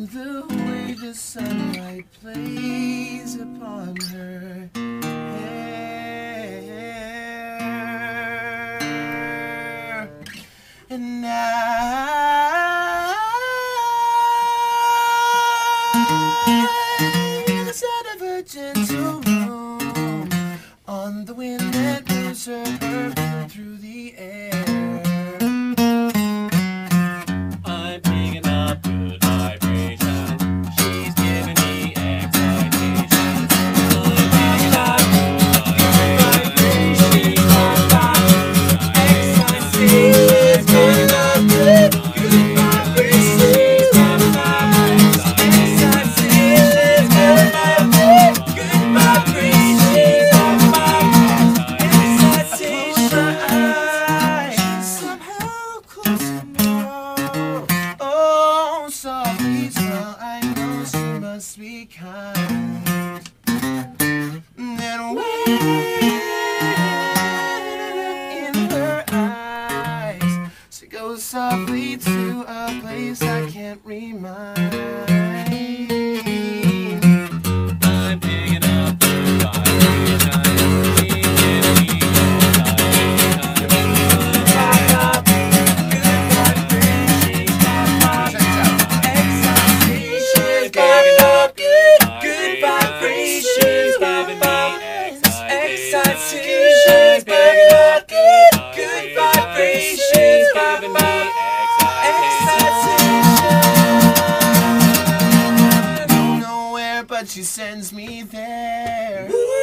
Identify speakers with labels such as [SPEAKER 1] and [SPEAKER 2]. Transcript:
[SPEAKER 1] the way the sunlight plays upon her hair. And I set of a gentle room on the wind that moves her perfume through the air.
[SPEAKER 2] I'm picking up good vibration. She's giving me excitation. I'm picking up good vibration. She's giving me excitation.
[SPEAKER 1] She's giving up good vibrations. Softly smile, I know she must be kind. Then wait in her eyes, she goes softly to a place I can't remind.
[SPEAKER 2] I'm picking up good vibration. She's giving me
[SPEAKER 1] She's bringing up good vibrations, giving me excitation. Nowhere but she sends me there.